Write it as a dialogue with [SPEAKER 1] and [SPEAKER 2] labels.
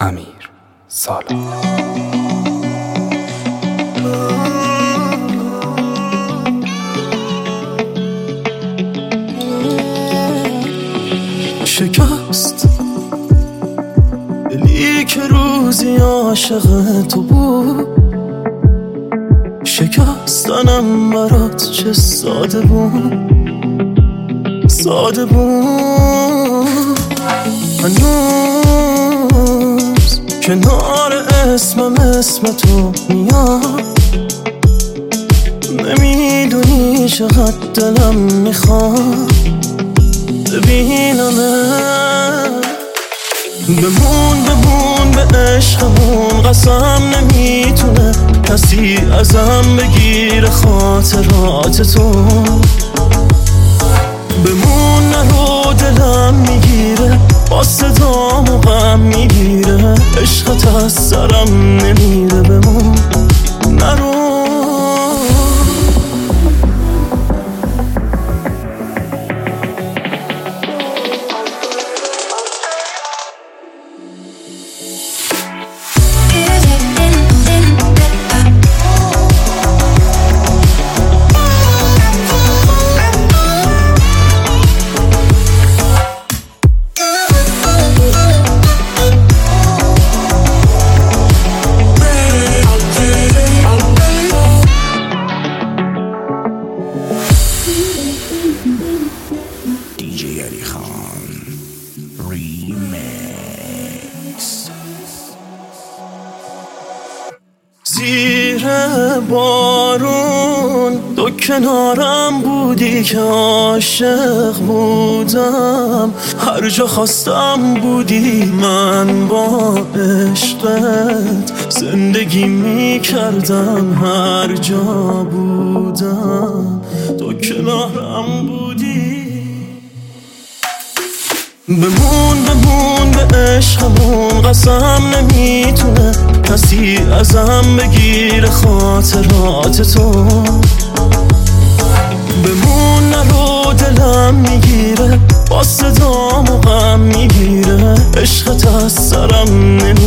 [SPEAKER 1] امیر سالار.
[SPEAKER 2] شکست دلی که روزی عاشق تو بود، شکستنم برات چه ساده بود، ساده بود. هنوز کنار اسم تو میاد، نمیدونی چقدر دلم میخواد ببینمه. بمون به عشقمون، قسم نمیتونه کسی ازم بگیره خاطراتتون. بمون نرو، دلم میگیره، با صدام و غم میگیره، عشقت از سرم نمیره. بمون نرو. زیر بارون تو کنارم بودی که عاشق بودم، هر جا خواستم بودی، من با عشقت زندگی میکردم، هر جا بودم تو کنارم بودی. بمون به عشقمون، قسم نمیتونه کسی ازم بگیره خاطراتتون. بمون نرو، دلم میگیره، با صدام و غم میگیره، عشقت از سرم نمیره.